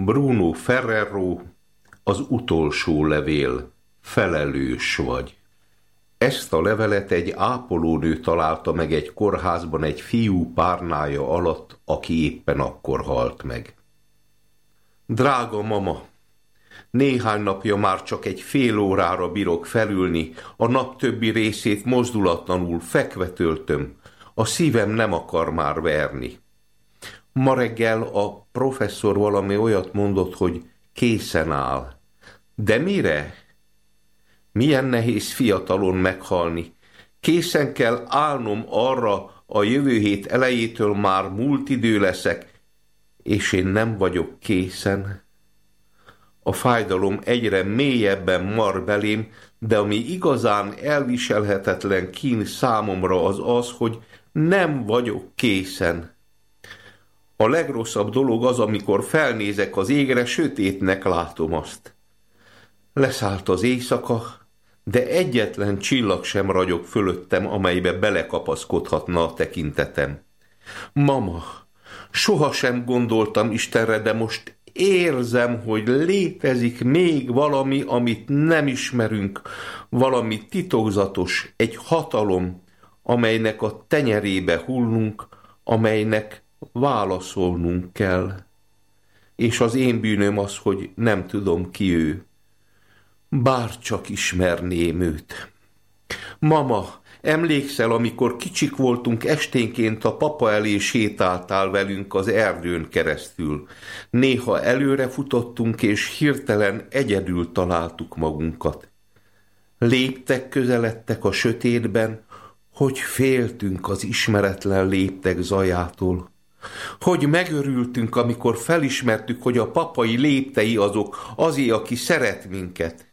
Bruno Ferrero, az utolsó levél, felelős vagy. Ezt a levelet egy ápolónő találta meg egy kórházban egy fiú párnája alatt, aki éppen akkor halt meg. Drága mama, néhány napja már csak egy fél órára bírok felülni, a nap többi részét mozdulatlanul fekve töltöm, a szívem nem akar már verni. Ma reggel a professzor valami olyat mondott, hogy készen áll. De mire? Milyen nehéz fiatalon meghalni. Készen kell állnom arra, a jövő hét elejétől már múlt idő leszek, és én nem vagyok készen. A fájdalom egyre mélyebben mar belém, de ami igazán elviselhetetlen kín számomra az, hogy nem vagyok készen. A legrosszabb dolog az, amikor felnézek az égre, sötétnek látom azt. Leszállt az éjszaka, de egyetlen csillag sem ragyog fölöttem, amelybe belekapaszkodhatna a tekintetem. Mama, sohasem gondoltam Istenre, de most érzem, hogy létezik még valami, amit nem ismerünk, valami titokzatos, egy hatalom, amelynek a tenyerébe hullunk, amelynek válaszolnunk kell. És az én bűnöm az, hogy nem tudom ki ő. Bár csak ismerném őt. Mama, emlékszel, amikor kicsik voltunk, esténként a papa elé sétáltál velünk az erdőn keresztül. Néha előre futottunk, és hirtelen egyedül találtuk magunkat. Léptek közeledtek a sötétben, hogy féltünk az ismeretlen léptek zajától. Hogy megörültünk, amikor felismertük, hogy a papai léptei azok azé, aki szeret minket.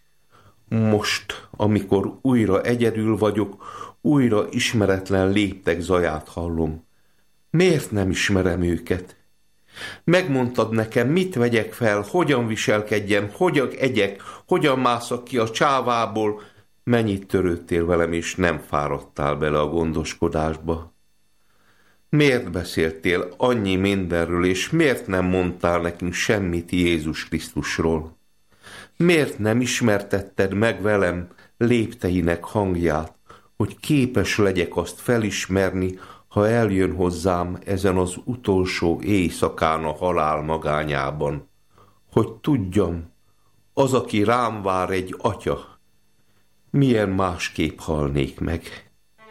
Most, amikor újra egyedül vagyok, újra ismeretlen léptek zaját hallom. Miért nem ismerem őket? Megmondtad nekem, mit vegyek fel, hogyan viselkedjem, hogyan egyek, hogyan mászak ki a csávából, mennyit törődtél velem, és nem fáradtál bele a gondoskodásba. Miért beszéltél annyi mindenről, és miért nem mondtál nekünk semmit Jézus Krisztusról? Miért nem ismertetted meg velem lépteinek hangját, hogy képes legyek azt felismerni, ha eljön hozzám ezen az utolsó éjszakán a halál magányában, hogy tudjam, az, aki rám vár, egy atya, milyen másképp halnék meg.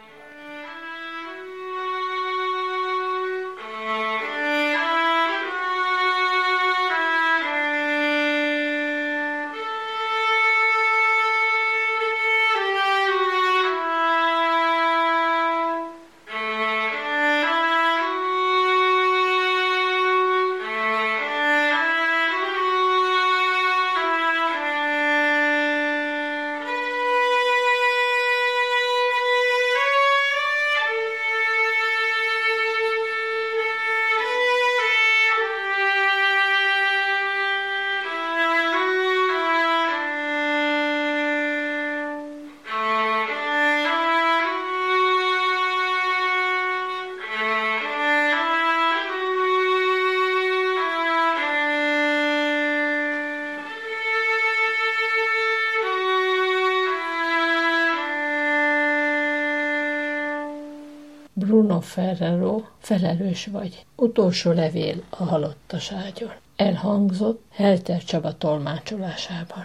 Bruno Ferrero, felelős vagy. Utolsó levél a halottas ágyon. Elhangzott Helter Csaba tolmácsolásában.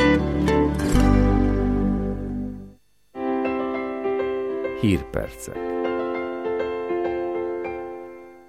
Hírpercek.